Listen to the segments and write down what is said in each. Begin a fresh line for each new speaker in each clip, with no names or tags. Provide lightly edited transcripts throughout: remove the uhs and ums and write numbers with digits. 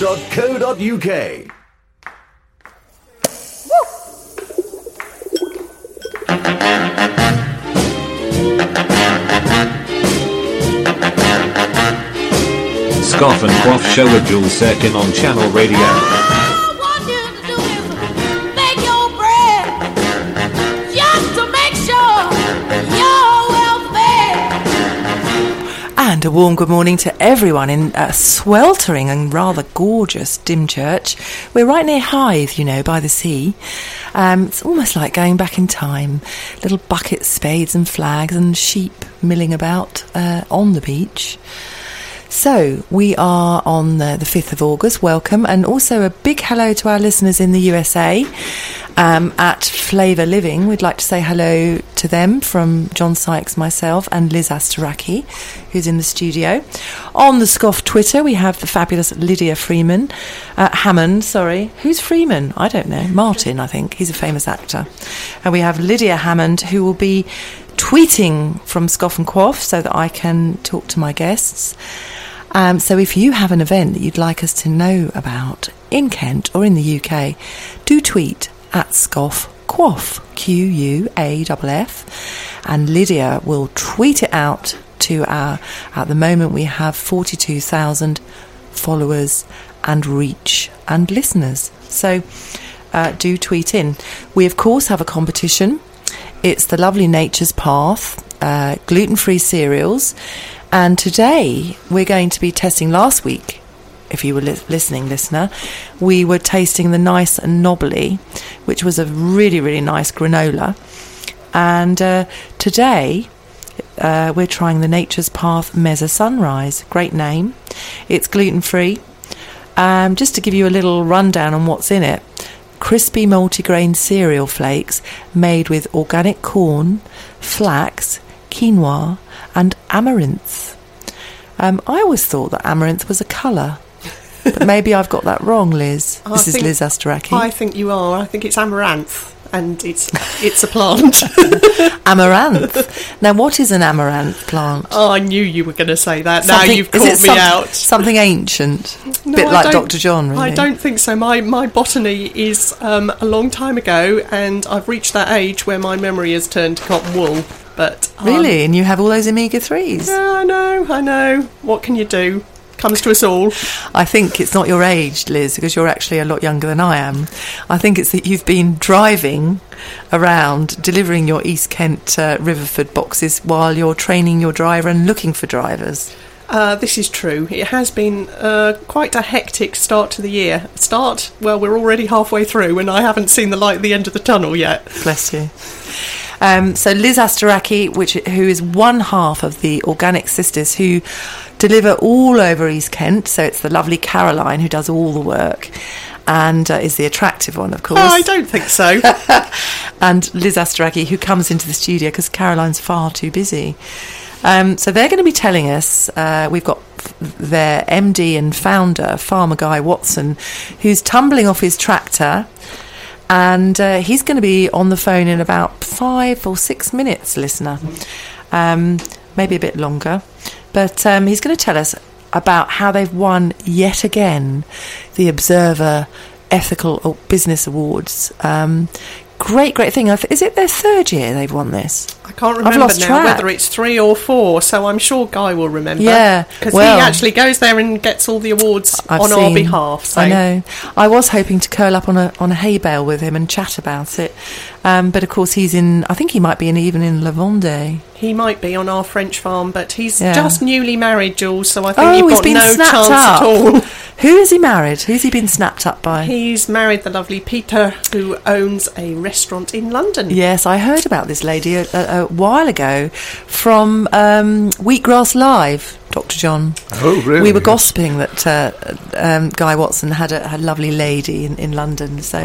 radio.co.uk.
Scoff and Quaff Show with Jules Sirkin on Channel Radio.
And a warm good morning to everyone in a sweltering and rather gorgeous Dymchurch. We're right near Hythe, you know, by the sea. It's almost like going back in time. Little buckets, spades and flags and sheep milling about on the beach. So, we are on the 5th of August, welcome, and also a big hello to our listeners in the USA at Flavour Living. We'd like to say hello to them from John Sykes, myself, and Liz Astaraki, who's in the studio. On the Scoff Twitter, we have the fabulous Lydia Hammond. Who's Freeman? I don't know. Martin, I think. He's a famous actor. And we have Lydia Hammond, who will be tweeting from Scoff and Quaff so that I can talk to my guests. So if you have an event that you'd like us to know about in Kent or in the UK, do tweet at Scoff Quaff, Quaff, and Lydia will tweet it out to at the moment we have 42,000 followers and reach and listeners. So do tweet in. We of course have a competition. It's the lovely Nature's Path, gluten-free cereals. And today we're going to be testing. Last week, if you were listening, listener, we were tasting the Nice and Knobbly, which was a really, really nice granola. And today we're trying the Nature's Path Mezza Sunrise. Great name. It's gluten-free. Just to give you a little rundown on what's in it. Crispy multigrain cereal flakes made with organic corn, flax, quinoa and amaranth. I always thought that amaranth was a colour, but maybe I've got that wrong, Liz. This is Liz Astaraki.
I think you are. I think it's amaranth, and it's a plant.
Amaranth. Now, what is an amaranth plant?
Oh, I knew you were going to say that. Now you've caught me out.
Something ancient,
no,
bit like Dr. John, really.
I don't think so. My botany is a long time ago, and I've reached that age where my memory has turned to cotton wool. But
really? And you have all those omega-3s?
Yeah, I know. What can you do? Comes to us all.
I think it's not your age, Liz, because you're actually a lot younger than I am. I think it's that you've been driving around, delivering your East Kent Riverford boxes while you're training your driver and looking for drivers.
This is true. It has been quite a hectic start to the year. Well, we're already halfway through and I haven't seen the light at the end of the tunnel yet.
Bless you. So Liz Astaraki, who is one half of the Organic Sisters, who deliver all over East Kent. So it's the lovely Caroline who does all the work and is the attractive one, of course.
Oh, I don't think so.
And Liz Astaraki, who comes into the studio because Caroline's far too busy. So they're going to be telling us, we've got their MD and founder, Farmer Guy Watson, who's tumbling off his tractor. And he's going to be on the phone in about 5 or 6 minutes, listener. Maybe a bit longer. But he's going to tell us about how they've won yet again the Observer Ethical Business Awards. Great thing. Is it their third year they've won this?
I can't remember now whether it's 3 or 4, so I'm sure Guy will remember.
Yeah.
Because he actually goes there and gets all the awards on our behalf. So.
I know. I was hoping to curl up on a hay bale with him and chat about it. But of course I think he might be even in La Vendée.
He might be on our French farm, but he's just newly married, Jules, so I think you've got no chance at all.
Who is he married? Who's he been snapped up by?
He's married the lovely Peter, who owns a restaurant in London.
Yes, I heard about this lady a while ago from Wheatgrass Live, Dr. John.
Oh, really?
We were gossiping that Guy Watson had a lovely lady in London. So,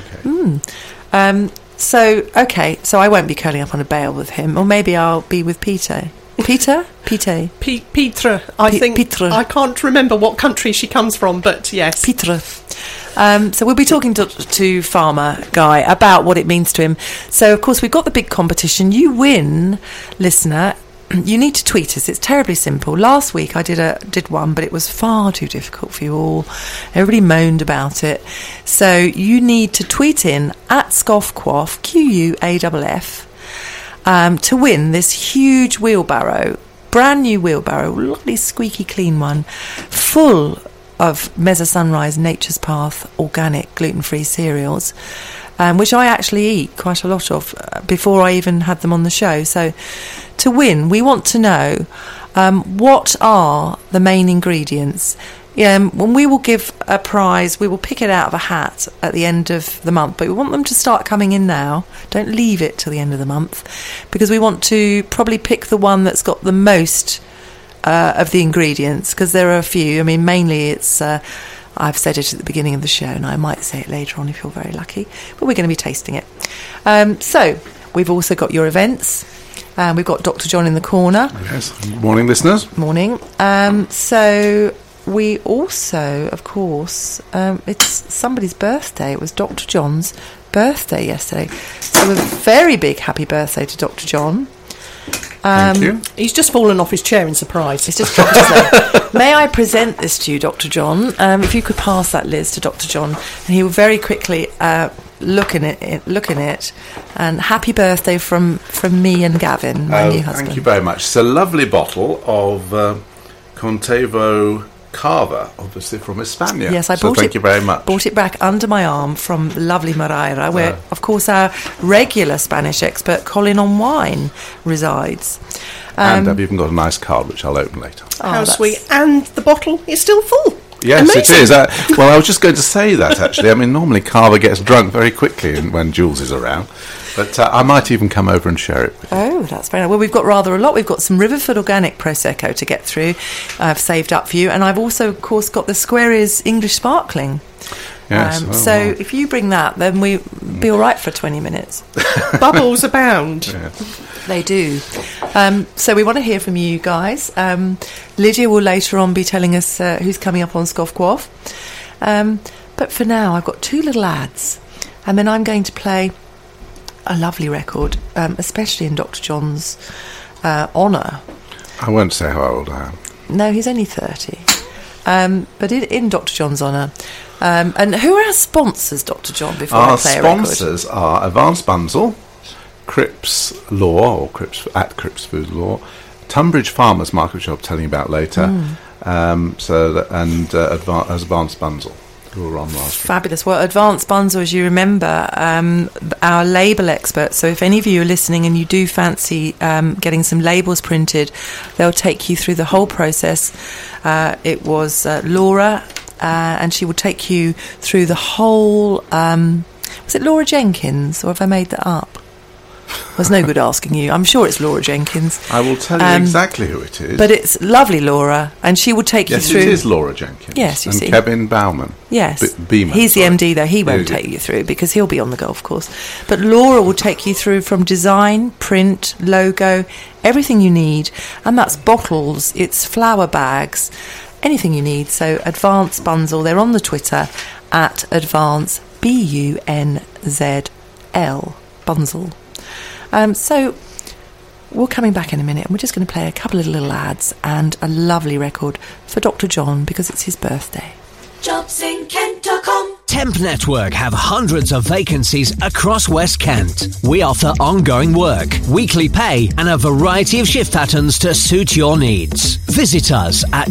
So I won't be curling up on a bale with him, or maybe I'll be with Peter. Peter? Peter.
Petra. I think.
Petra.
I can't remember what country she comes from, but yes.
Petra. So we'll be talking to Farmer Guy about what it means to him. So, of course, we've got the big competition. You win, listener, you need to tweet us. It's terribly simple. Last week I did one, but it was far too difficult for you all. Everybody moaned about it. So you need to tweet in at ScoffQuaff, QUAFF, to win this huge wheelbarrow, brand new wheelbarrow, lovely squeaky clean one, full of Meza Sunrise Nature's Path organic gluten-free cereals, which I actually eat quite a lot of before I even had them on the show. So to win, we want to know what are the main ingredients. When we will give a prize, we will pick it out of a hat at the end of the month, but we want them to start coming in now. Don't leave it till the end of the month, because we want to probably pick the one that's got the most of the ingredients, because there are a few. I mean, mainly it's I've said it at the beginning of the show, and I might say it later on if you're very lucky, but we're going to be tasting it. So we've also got your events. We've got Dr. John in the corner.
Yes. Morning, listeners.
Morning. So we also, of course, it's somebody's birthday. It was Dr. John's birthday yesterday. So a very big happy birthday to Dr. John.
Thank you.
He's just fallen off his chair in surprise.
It's just dropped his leg. May I present this to you, Dr. John? If you could pass that, Liz, to Dr. John, and he will very quickly look in it. And happy birthday from me and Gavin, my new husband.
Thank you very much. It's a lovely bottle of Contevo Cava, obviously from España.
Yes,
thank you very much.
Bought it back under my arm from lovely Moreira, where, of course, our regular Spanish expert, Colin on Wine, resides.
And I've even got a nice card, which I'll open later.
How sweet. And the bottle is still full.
Yes,
Amazing.
it is. Well, I was just going to say that, actually. I mean, normally Cava gets drunk very quickly when Jules is around. But I might even come over and share it with you.
Oh, that's very nice. Well, we've got rather a lot. We've got some Riverford Organic Prosecco to get through. I've saved up for you. And I've also, of course, got the Squareys English Sparkling.
Yes.
If you bring that, then we'll be all right for 20 minutes.
Bubbles abound.
Yeah.
They do. So we want to hear from you guys. Lydia will later on be telling us who's coming up on ScoffQuaff. But for now, I've got two little ads. And then I'm going to play a lovely record, especially in Dr. John's honour.
I won't say how old I am.
No, he's only 30. But in Dr. John's honour. And who are our sponsors, Dr. John, before I play a record?
Our sponsors are Advanced Bunzel, Cripps Law, or Cripps Food Law, Tunbridge Farmers Market, which I'll be telling you about later, Advanced Bunzel, who were on last week.
Fabulous. Well, Advanced Bunzel, as you remember, our label experts. So if any of you are listening and you do fancy getting some labels printed, they'll take you through the whole process. It was Laura, and she will take you through the whole... was it Laura Jenkins, or have I made that up? There's no good asking you. I'm sure it's Laura Jenkins.
I will tell you exactly who it is.
But it's lovely Laura, and she will take you through...
Yes, it is Laura Jenkins.
Yes, you see.
And Kevin Bauman.
Yes.
Beeman,
he's the
sorry.
MD, though. He won't take you through because he'll be on the golf course. But Laura will take you through from design, print, logo, everything you need. And that's bottles, it's flower bags, anything you need. So Advanced Bunzel, they're on the Twitter at Advance, Bunzl, Bunzel. So we're coming back in a minute, and we're just going to play a couple of little ads and a lovely record for Dr. John because it's his birthday.
JobsInKent.com. Temp Network have hundreds of vacancies across West Kent. We offer ongoing work, weekly pay, and a variety of shift patterns to suit your needs. Visit us at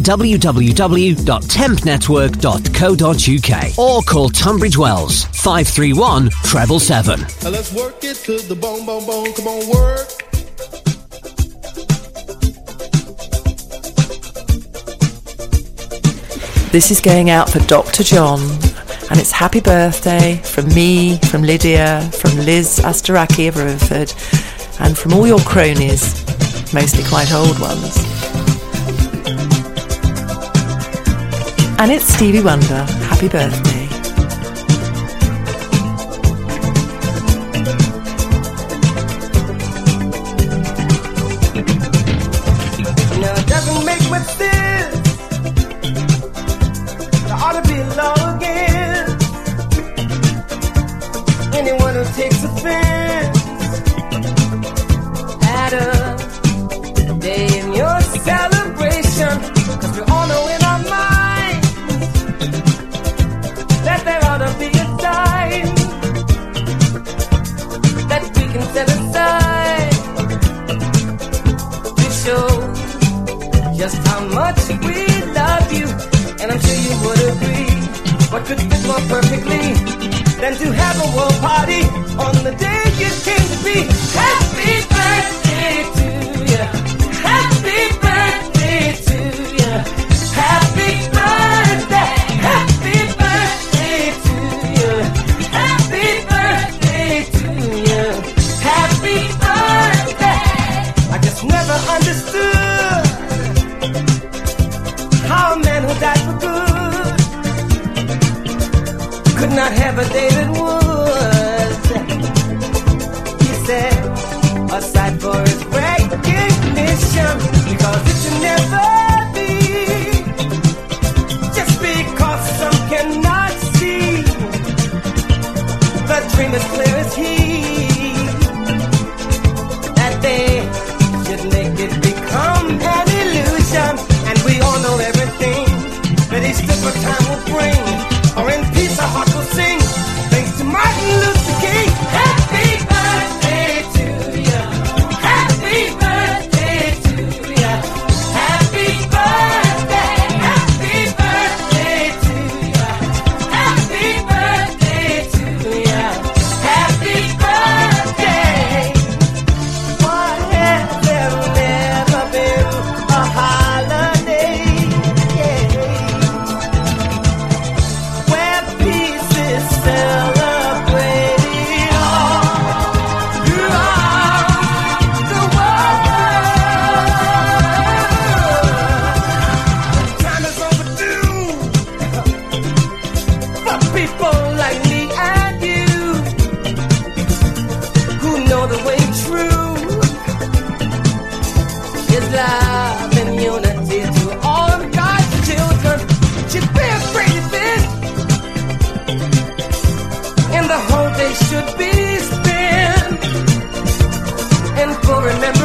www.tempnetwork.co.uk or call Tunbridge Wells 531 777.
Let's work it to the bone, bone, bone. Come on, work.
This is going out for Dr. John, and it's happy birthday from me, from Lydia, from Liz Astaraki of Riverford, and from all your cronies, mostly quite old ones. And it's Stevie Wonder, happy birthday.
Now it doesn't make much sense. Ought to be in love again. Anyone who takes offense at a day could fit more perfectly than to have a world party on the day you came to be. Happy birthday to you. Happy birthday to you. Happy birthday. Happy birthday to you. Happy birthday to you. Happy birthday. I just never understood how a man who died for good could not have a David Wood. He said, aside for his recognition, because it should never be just because some cannot see the dream as clear as he, that they should make it become an illusion. And we all know everything that each different time will bring, or in peace our heart will sing, thanks to Martin Luther King. Happy birthday to you. Happy birthday to you. Happy birthday. Happy birthday to you. Happy birthday to you. Happy birthday. Why has there never been a holiday? Yeah. Where peace is celebrated all throughout the world. Time is overdue for people like me and you who know the way true is love and unity to all of God's children. Should be a great event, and the whole day should be spent in full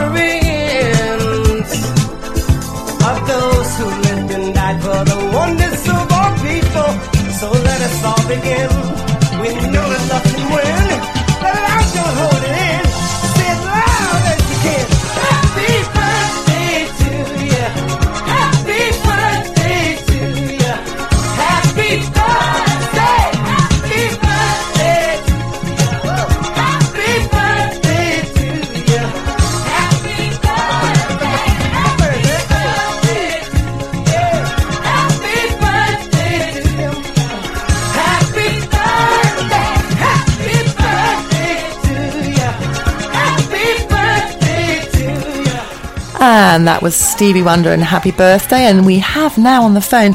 remembrance of those who lived and died for the wonders of our people. So let us all begin. We know that love can win. Let it out, don't hold it in. Say it loud as you can. Happy birthday to you. Happy birthday to you. Happy birthday. Happy birthday to you. Happy birthday to you. Happy birthday. Happy birthday to you. Happy birthday to you. Happy birthday. Happy birthday to you. Happy birthday to you.
And that was Stevie Wonder and Happy Birthday. And we have now on the phone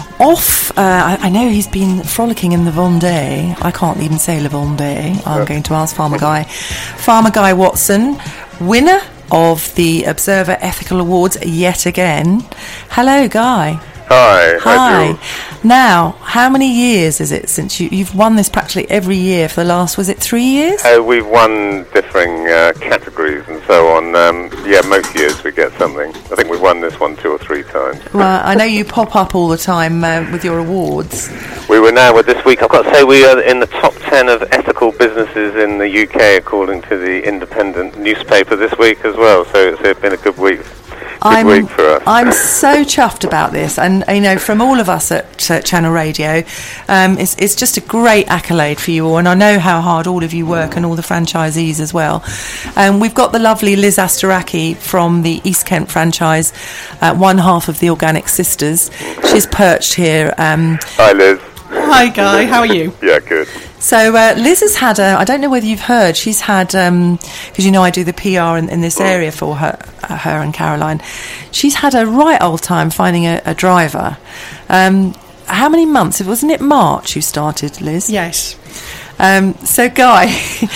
I know he's been frolicking in the Vendée. I can't even say Le Vendée. I'm going to ask Farmer Guy Watson, winner of the Observer Ethical Awards yet again. Hello, Guy.
Hi.
Hi. Now, how many years is it since you've won this practically every year for the last, was it 3 years?
We've won differing categories and so on. Most years we get something. I think we've won this one 2 or 3 times.
Well, I know you pop up all the time with your awards.
We were now, this week, I've got to say we are in the top 10 of ethical businesses in the UK, according to the Independent newspaper this week as well. So it's been a good week. Week for us.
I'm so chuffed about this, and from all of us at Channel Radio, it's just a great accolade for you all, and I know how hard all of you work and all the franchisees as well. We've got the lovely Liz Astaraki from the East Kent franchise, one half of the Organic Sisters. She's perched here.
Hi, Liz.
Hi, Guy. How are you?
Yeah, good.
So Liz has had I don't know whether you've heard, she's had, because I do the PR in this area for her and Caroline. She's had a right old time finding a driver. How many months? Wasn't it March you started, Liz?
Yes.
So Guy,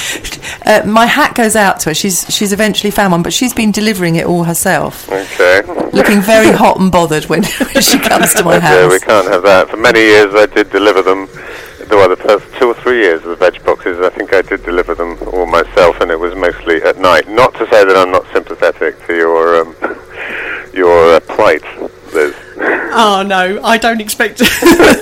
my hat goes out to her. She's eventually found one, but she's been delivering it all herself.
Okay.
Looking very hot and bothered when she comes to my house.
Yeah, we can't have that. For many years I did deliver them. The first 2 or 3 years of the veg boxes, I think I did deliver them all myself, and it was mostly at night. Not to say that I'm not sympathetic to your plight, Liz.
Oh no, I don't expect you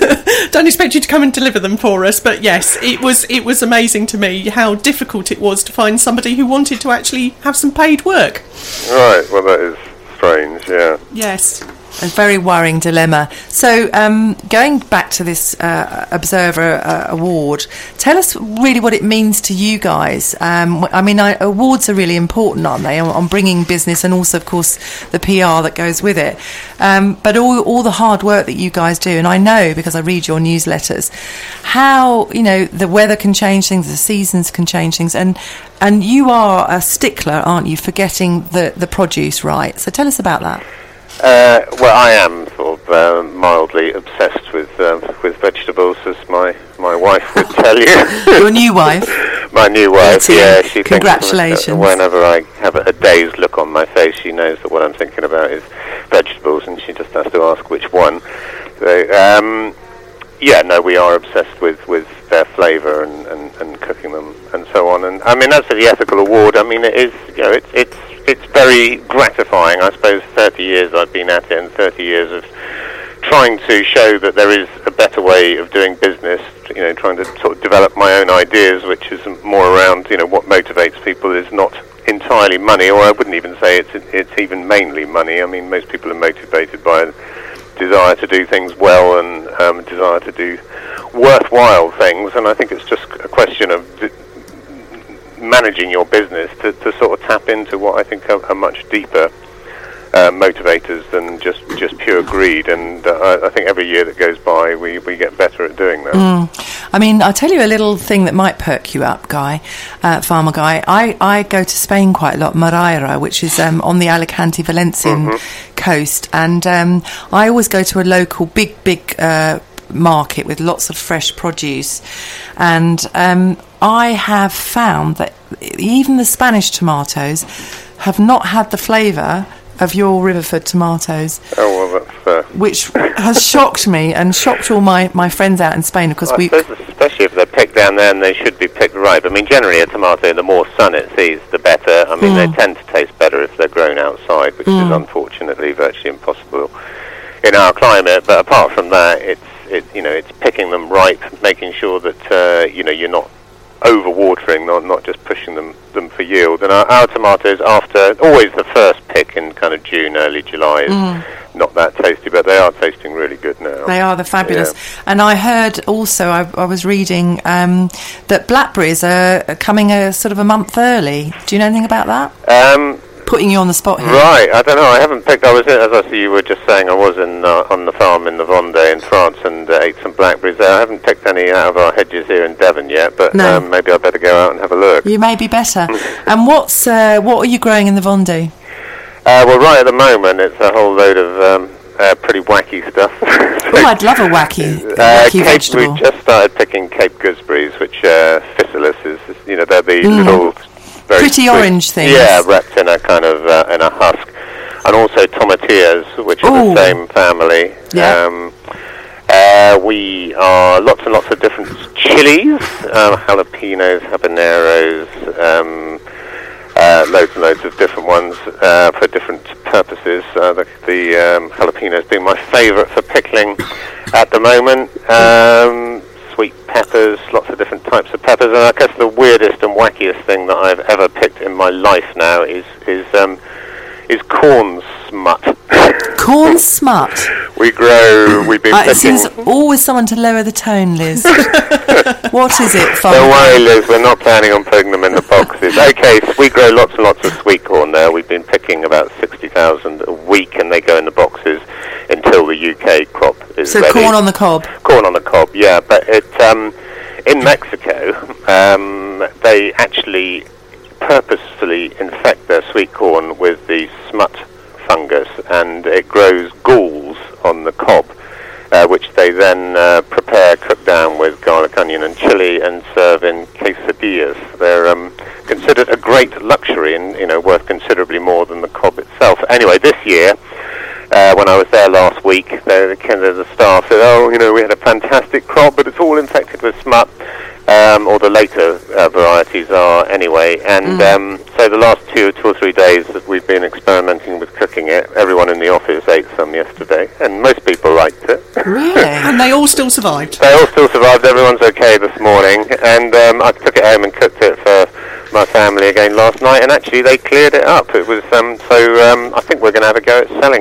to come and deliver them for us. But yes, it was amazing to me how difficult it was to find somebody who wanted to actually have some paid work.
Right. Well, that is strange. Yeah.
Yes.
A very worrying dilemma. So, going back to this Observer Award, tell us really what it means to you guys. I mean, awards are really important, aren't they, on bringing business and also, of course, the PR that goes with it. But all the hard work that you guys do, and I know because I read your newsletters, how, the weather can change things, the seasons can change things, and you are a stickler, aren't you, for getting the produce right. So tell us about that.
Well, I am sort of mildly obsessed with vegetables, as my wife would tell you.
Your new wife?
My new wife,
Betty,
yeah. She
congratulations.
Thinks whenever I have a dazed look on my face, she knows that what I'm thinking about is vegetables, and she just has to ask which one. So, we are obsessed with their flavour and cooking them and so on. And I mean, as for the ethical award, I mean, it is, it's very gratifying. I suppose 30 years I've been at it, and 30 years of trying to show that there is a better way of doing business, trying to sort of develop my own ideas, which is more around, what motivates people is not entirely money, or I wouldn't even say it's even mainly money. I mean, most people are motivated by a desire to do things well and a desire to do worthwhile things, and I think it's just a question of managing your business to sort of tap into what I think are much deeper motivators than just pure greed, and I think every year that goes by we get better at doing that.
I mean, I'll tell you a little thing that might perk you up, Guy, Farmer Guy. I go to Spain quite a lot, Moreira, which is on the Alicante-Valencian coast, and I always go to a local big market with lots of fresh produce, and I have found that even the Spanish tomatoes have not had the flavour of your Riverford tomatoes.
Oh, well, that's...
which has shocked me and shocked all my friends out in Spain, because
I suppose especially if they're picked down there, and they should be picked right. I mean, generally a tomato, the more sun it sees, the better. I mean, they tend to taste better if they're grown outside, which is unfortunately virtually impossible in our climate. But apart from that, it's picking them right, making sure that you're not over-watering, not just pushing them for yield. And our tomatoes, after always the first pick in kind of June, early July, is not that tasty, but they are tasting really good now.
They're fabulous. Yeah. And I heard also, I was reading that blackberries are coming a sort of a month early. Do you know anything about that? Putting you on the spot here.
Right, I don't know. I haven't picked. You were just saying, I was on the farm in the Vendée in France and ate some blackberries there. I haven't picked any out of our hedges here in Devon yet, but maybe I better go out and have a look.
You may be better. And what are you growing in the Vendée?
Well, right at the moment, it's a whole load of pretty wacky stuff.
I'd love a wacky vegetable.
We just started picking Cape gooseberries, which Physalis is. They're the little.
Pretty
sweet, orange things. Yeah, wrapped in a kind of in a husk, and also tomatillas, which are the same family.
Yeah.
We are lots and lots of different chilies, jalapenos, habaneros, loads and loads of different ones for different purposes. The jalapenos being my favourite for pickling at the moment. Sweet peppers, lots of different types of peppers, and I guess the weirdest and wackiest thing that I've ever picked in my life now is corn smut.
Corn smut?
We've been picking...
It seems always someone to lower the tone, Liz. What is it, Father?
Don't worry, Liz, we're not planning on putting them in the boxes. Okay, so we grow lots and lots of sweet corn there. We've been picking about 60,000 a week, and they go in the boxes until the UK crop is ready.
So corn on the cob?
Corn on the cob, yeah. But in Mexico, they actually purposefully infect their sweet corn with the smut fungus, and it grows galls on the cob, which they then cook down with garlic, onion and chili, and serve in quesadillas. They're considered a great luxury and worth considerably more than the cob itself. Anyway, this year, when I was there last week, the staff said, we had a fantastic crop, but it's all infected with smut, or the later varieties are anyway. And so the last two or 3 days that we've been experimenting with cooking it, everyone in the office ate some yesterday, and most people liked it.
Really?
And they all still survived?
They all still survived. Everyone's okay this morning. And I took it home and cooked it for my family again last night, and actually they cleared it up. It was I think we're going to have a go at selling it.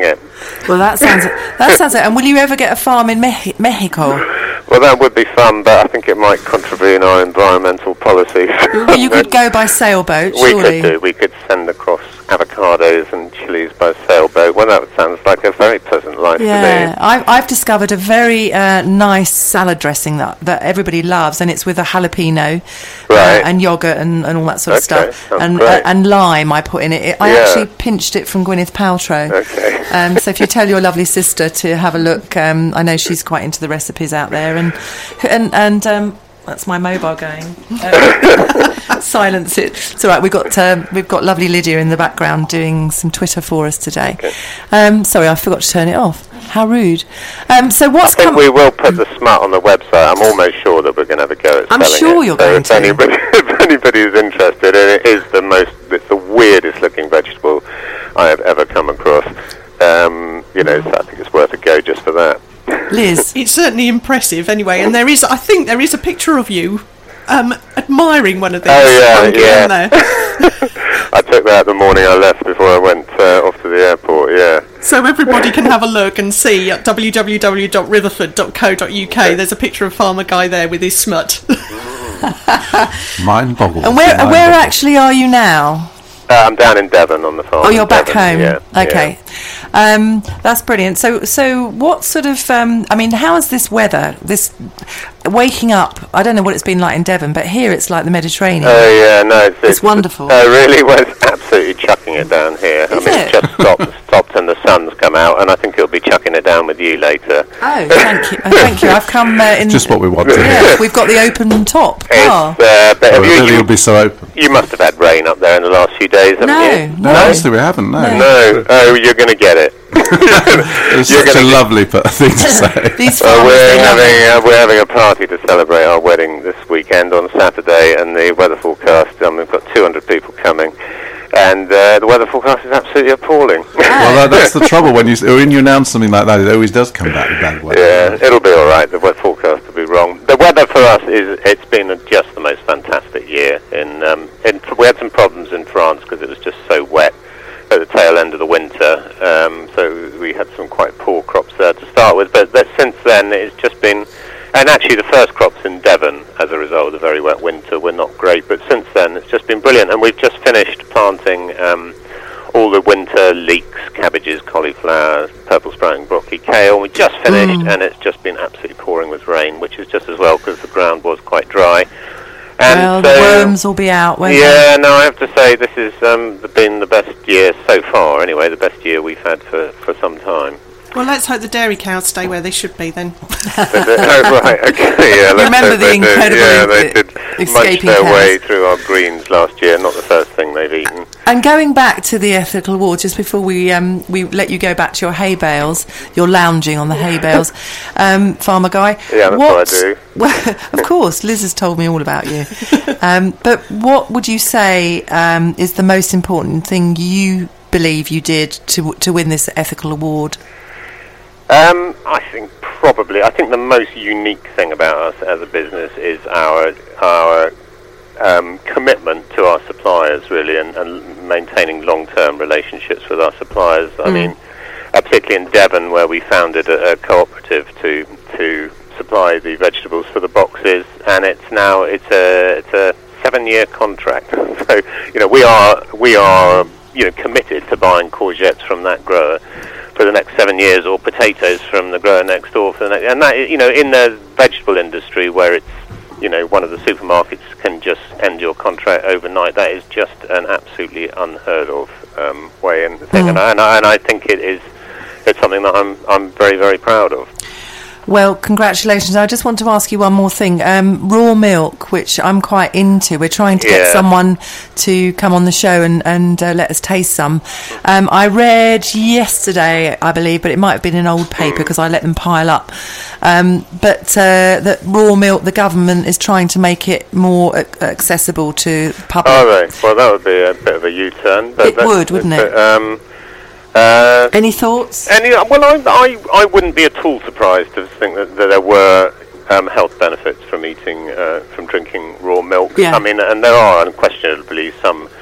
Well, that sounds it. And will you ever get a farm in Mexico?
Well, that would be fun, but I think it might contravene our environmental policies.
Well, you could go by sailboat,
We
surely.
could do. We could send across avocados and chilies by sailboat. Well, that sounds like a very pleasant life
Yeah,
to me.
I've discovered a very nice salad dressing that everybody loves, and it's with a jalapeno
Right.
and yogurt and all that sort of
Okay,
stuff,
sounds
and
great.
and lime I put in it. I
Yeah.
actually pinched it from Gwyneth Paltrow.
Okay.
So if you tell your lovely sister to have a look, I know she's quite into the recipes out there, and that's my mobile going. Silence it. It's all right. We've got lovely Lydia in the background doing some Twitter for us today.
Okay.
Sorry, I forgot to turn it off. How rude. So what's
I think
coming?
we will put the smut on the website. I'm almost sure that we're going to have a go at
I'm
selling
sure
it.
you're
So
going
if
to.
if anybody is interested, and it's the weirdest looking vegetable I have ever come across. So I think it's worth a go just for that.
Liz.
It's certainly impressive anyway, and I think there is a picture of you admiring one of these. fungi, isn't there?
I took that the morning I left before I went off to the airport, yeah.
So everybody can have a look and see at www.rutherford.co.uk. There's a picture of Farmer Guy there with his smut.
Mind boggles.
And where actually are you now?
I'm down in Devon on the farm.
Oh, you're
in
back
Devon,
home.
Yeah,
Okay. That's brilliant. So what sort of, how is this weather, this waking up? I don't know what it's been like in Devon, but here it's like the Mediterranean.
Oh, yeah, no.
It's wonderful.
Really was absolutely chucking it down here.
Is
it just stopped and the sun's come out, and I think it'll be chucking it down with you later.
Oh, thank you. Thank you. I've come in...
Just what we want to hear.
Yeah, we've got the open top. car.
But have
You'll be so open.
you must have had rain up there in the last few days, haven't you?
No, honestly, we haven't. No.
Oh, you're going to get it.
It's such a lovely thing to say.
These farmers, they love it.
We're having a party to celebrate our wedding this weekend on Saturday, and the weather forecast, we've got 200 people coming, and the weather forecast is absolutely appalling.
Well, that's the trouble when you announce something like that. It always does come back with bad weather.
Yeah, it'll be all right. The weather forecast will be wrong. The weather for us it's been just the most fantastic year. We had some problems in France because it was just so wet at the tail end of the winter, so we had some quite poor crops there to start with, but since then it's just been, and actually the first crops in Devon as a result of the very wet winter were not great, but since then it's just been brilliant, and we've just finished planting all the winter leeks, cabbages, cauliflower, purple sprouting broccoli, kale. We just finished, and it's just been absolutely pouring with rain, which is just as well because the ground was quite dry.
And the worms will be out, won't they?
Yeah, no, I have to say this has been the best year so far, anyway, the best year we've had for some time.
Well, let's hope the dairy cows stay where they should be then.
Oh, right, okay, yeah.
Remember the incredible
they did munch
escaping
their
cows.
way through our greens last year, not the first thing they've eaten.
And going back to the ethical award, just before we let you go back to your hay bales, you're lounging on the hay bales, Farmer Guy.
Yeah, that's what I do.
Well, of course, Liz has told me all about you. But what would you say is the most important thing you believe you did to win this ethical award?
I think the most unique thing about us as a business is our commitment to our suppliers, really, and maintaining long-term relationships with our suppliers. I mean, particularly in Devon, where we founded a cooperative to supply the vegetables for the boxes, and it's a 7-year contract. So we are committed to buying courgettes from that grower for the next 7 years, or potatoes from the grower next door for the next, and that, in the vegetable industry where it's, one of the supermarkets can just end your contract overnight, that is just an absolutely unheard of way in thing, and I think it's something that I'm very, very proud of.
Well, congratulations. I just want to ask you one more thing. Raw milk, which I'm quite into. We're trying to get someone to come on the show and let us taste some. I read yesterday, I believe, but it might have been an old paper because I let them pile up. But that raw milk, the government is trying to make it more accessible to the public.
All right. Well, that would be a bit of a U-turn. But
it would, wouldn't it? Any thoughts?
Well, I wouldn't be at all surprised to think that there were health benefits from drinking raw milk.
Yeah.
I mean, and there are unquestionably some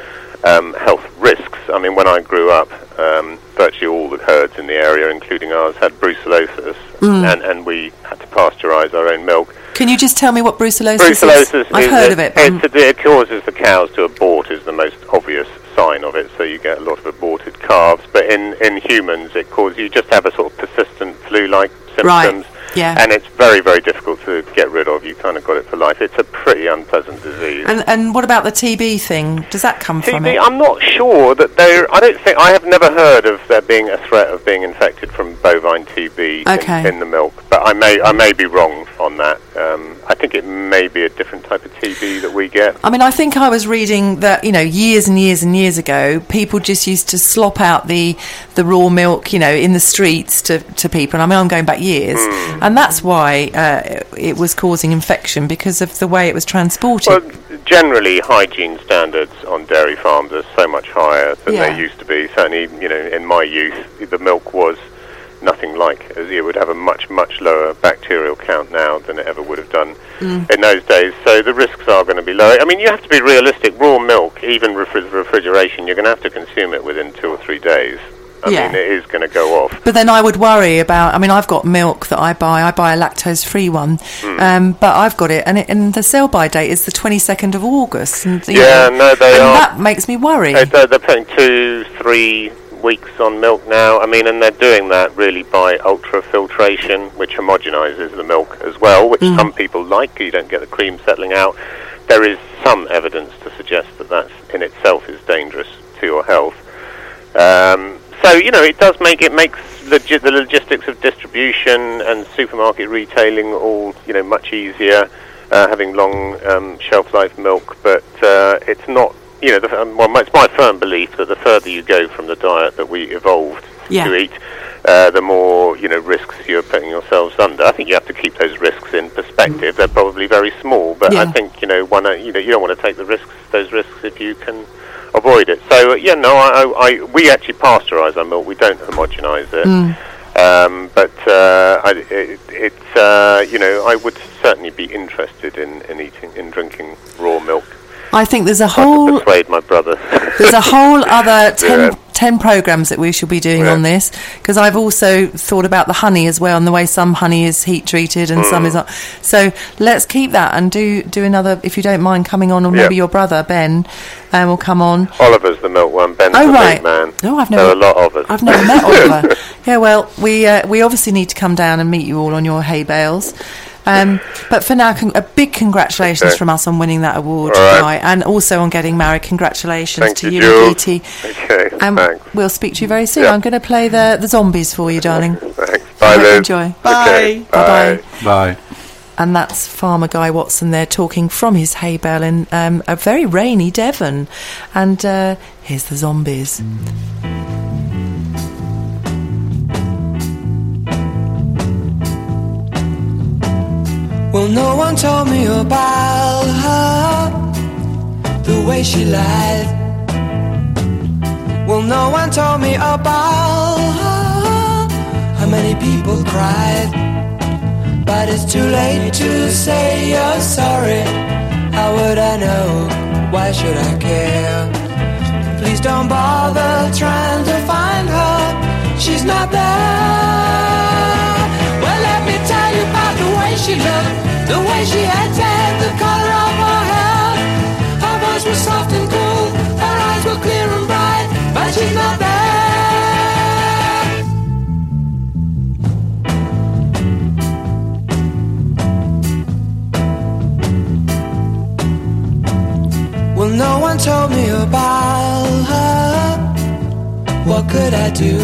health risks. I mean, when I grew up, virtually all the herds in the area, including ours, had brucellosis, and we had to pasteurise our own milk.
Can you just tell me what brucellosis
Brucellosis
is? I've heard of it.
It causes the cows to abort, is the most obvious sign of it, so you get a lot of aborted calves. But in humans, it causes, you just have a sort of persistent flu-like symptoms.
Right. Yeah.
And it's very, very difficult to get rid of. You kind of got it for life. It's a pretty unpleasant disease.
And what about the TB thing? Does that come from it?
I'm not sure that I have never heard of there being a threat of being infected from bovine TB in the milk. But I may be wrong on that. I think it may be a different type of TB that we get.
I mean, I think I was reading that, years and years and years ago, people just used to slop out the raw milk, in the streets to people. I mean, I'm going back years. And that's why it was causing infection, because of the way it was transported.
Well, generally, hygiene standards on dairy farms are so much higher than they used to be. Certainly, in my youth, the milk was nothing like, as it would have a much, much lower bacterial count now than it ever would have done in those days. So the risks are going to be low. I mean, you have to be realistic. Raw milk, even refrigeration, you're going to have to consume it within 2 or 3 days. I mean, it is going to go off.
But then I would worry about, I've got milk that I buy a lactose-free one, but I've got it, and the sell-by date is the 22nd of August. And, that makes me worry.
They're putting 2-3 weeks on milk now. I mean, and they're doing that really by ultrafiltration, which homogenises the milk as well, which some people like. You don't get the cream settling out. There is some evidence to suggest that in itself is dangerous to your health. So, it makes the logistics of distribution and supermarket retailing all, much easier, having long shelf life milk, but it's not, it's my firm belief that the further you go from the diet that we evolved to eat, the more, risks you're putting yourselves under. I think you have to keep those risks in perspective. They're probably very small, but I think, you don't want to take those risks if you can avoid it. So we actually pasteurize our milk. We don't homogenise it. But I would certainly be interested in drinking raw milk.
I think there's a whole
persuade my brother.
There's a whole other 10 programmes that we should be doing on this, because I've also thought about the honey as well, and the way some honey is heat treated and some is not. So let's keep that and do another, if you don't mind coming on, or maybe your brother Ben will come on.
Oliver's the milk one. Ben's the meat man.
No,
there are a lot of us.
I've never met Oliver. Yeah, well, we obviously need to come down and meet you all on your hay bales. But for now, a big congratulations from us on winning that award tonight, and also on getting married. Congratulations to you and Edie.
Okay, thanks.
We'll speak to you very soon. I'm going to play the zombies for you, darling.
Thanks. Bye, Liz.
Enjoy.
Bye.
Okay, bye.
Bye.
And that's Farmer Guy Watson there, talking from his hay bale in a very rainy Devon. And here's the zombies.
Well, no one told me about her, the way she lied. Well, no one told me about her, how many people cried. But it's too late to say you're sorry. How would I know? Why should I care? Please don't bother trying to find her. She's not there. Well, let me tell you about the way she looked, the way she acted, the color of her hair. Her voice was soft and cool, her eyes were clear and bright, but she's not there. Well, no one told me about her. What could I do?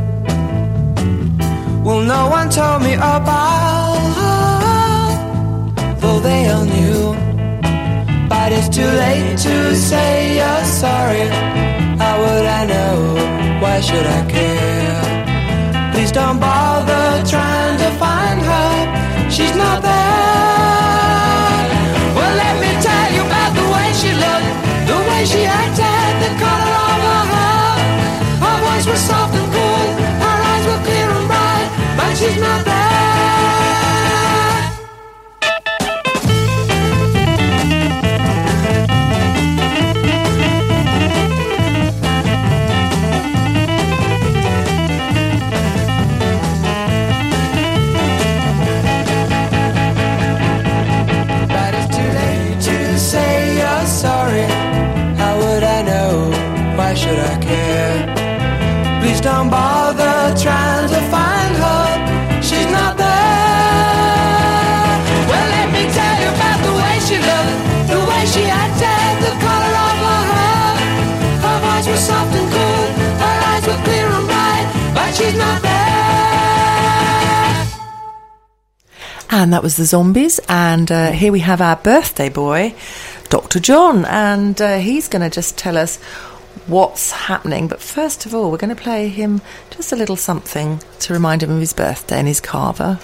Well, no one told me about her, though they all knew. But it's too late to say you're sorry. How would I know? Why should I care? Please don't bother trying to find her. She's not there. Well, let me tell you about the way she looked, the way she acted, the color of her hair. Her voice was soft and cool, her eyes were clear and bright, but she's not there. Please don't bother trying to find her. She's not there. Well, let me tell you about the way she looked, the way she acted, the color of her hair. Her voice was soft and cool, her eyes were clear and bright, but she's not there.
And that was the Zombies, and here we have our birthday boy, Dr. John, and he's going to just tell us what's happening. But first of all, we're going to play him just a little something to remind him of his birthday and his carver.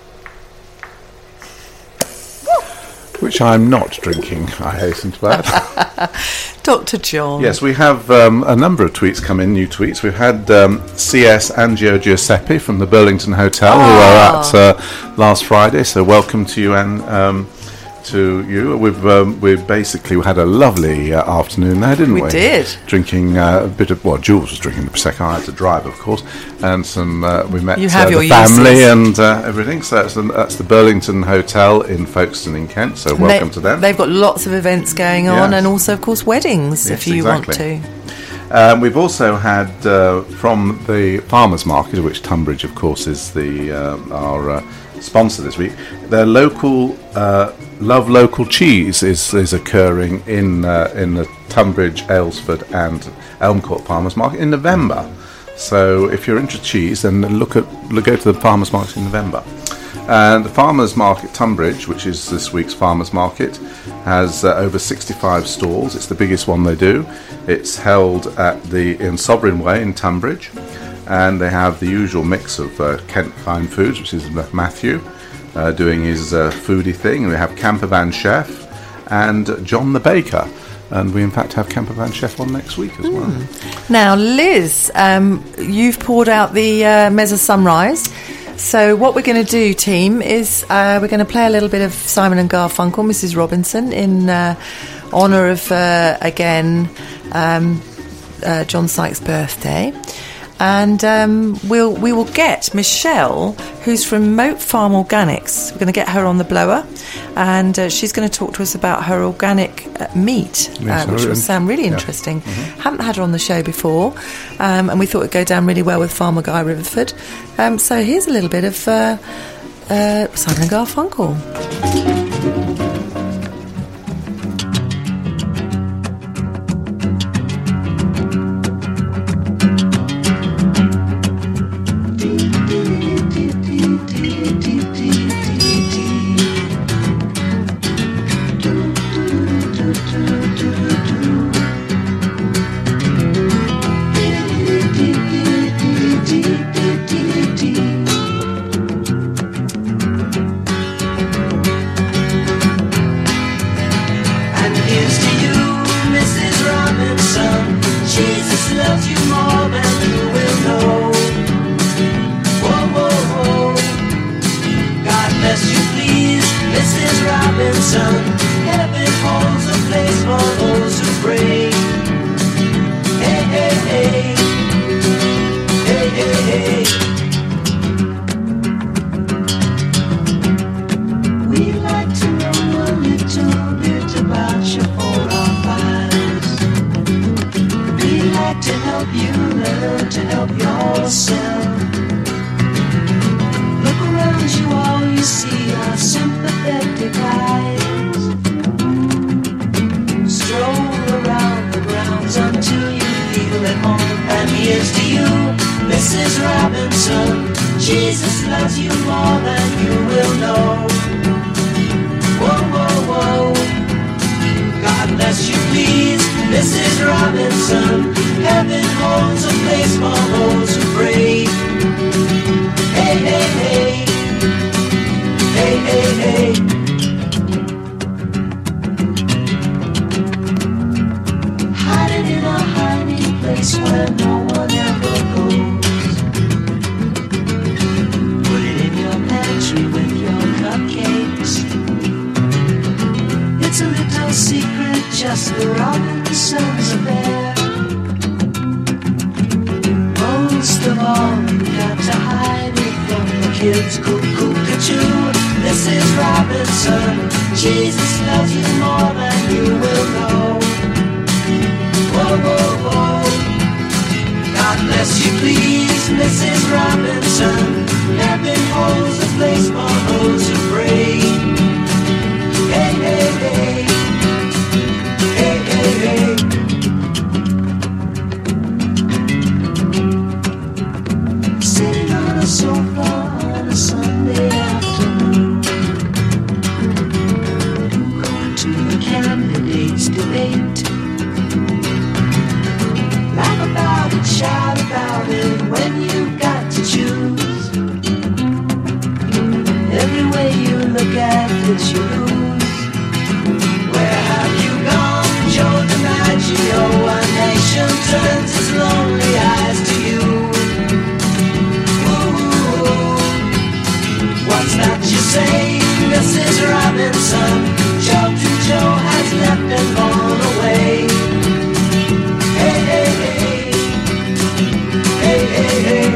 Which I'm not drinking, I hasten to add.
Dr. John.
Yes, we have a number of tweets come in, new tweets. We've had CS Angio Giuseppe from the Burlington Hotel, who are at last Friday, so welcome to you, and to you. We've basically had a lovely afternoon there, didn't we?
We did.
Drinking a bit of, well, Jules was drinking the Prosecco, I had to drive, of course, and some, we met
you have
the
your
family
uses.
and everything, so that's the Burlington Hotel in Folkestone in Kent, so welcome to them.
They've got lots of events going on,
Yes.
and also, of course, weddings,
Yes,
if you
exactly.
want to.
We've also had from the Farmers Market, of which Tunbridge, of course, is our sponsor this week. Their local Love Local Cheese is occurring in the Tunbridge, Aylesford, and Elm Court Farmers Market in November. So if you're into cheese, then go to the Farmers Market in November. And the Farmers Market Tunbridge, which is this week's Farmers Market, has over 65 stalls. It's the biggest one they do. It's held in Sovereign Way in Tunbridge, and they have the usual mix of Kent Fine Foods, which is Matthew doing his foodie thing. We have Campervan Chef and John the Baker, and we in fact have Campervan Chef on next week as well.
Now, Liz, you've poured out the Mezza Sunrise. So what we're going to do, team, is we're going to play a little bit of Simon and Garfunkel, Mrs. Robinson, in honour of, again, John Sykes' birthday. And we will get Michelle, who's from Moat Farm Organics. We're going to get her on the blower, and she's going to talk to us about her organic meat, which will sound really interesting. Haven't had her on the show before, and we thought it'd go down really well with Farmer Guy Riverford. So here's a little bit of Simon and Garfunkel.
Unless you please, Mrs. Robinson, heaven holds a place for those who pray. Hey, hey, hey. Hey, hey, hey. Sitting on a sofa on a Sunday afternoon, going to the candidates' debate. Laugh about it, shout about it when you've got to choose. Every way you look at it, you lose. Where have you gone, Joe DiMaggio? One nation turns its lonely eyes to you. Ooh, what's that you say, Mrs. Robinson? Joe has left and gone away. Hey, hey, hey. Hey, hey, hey.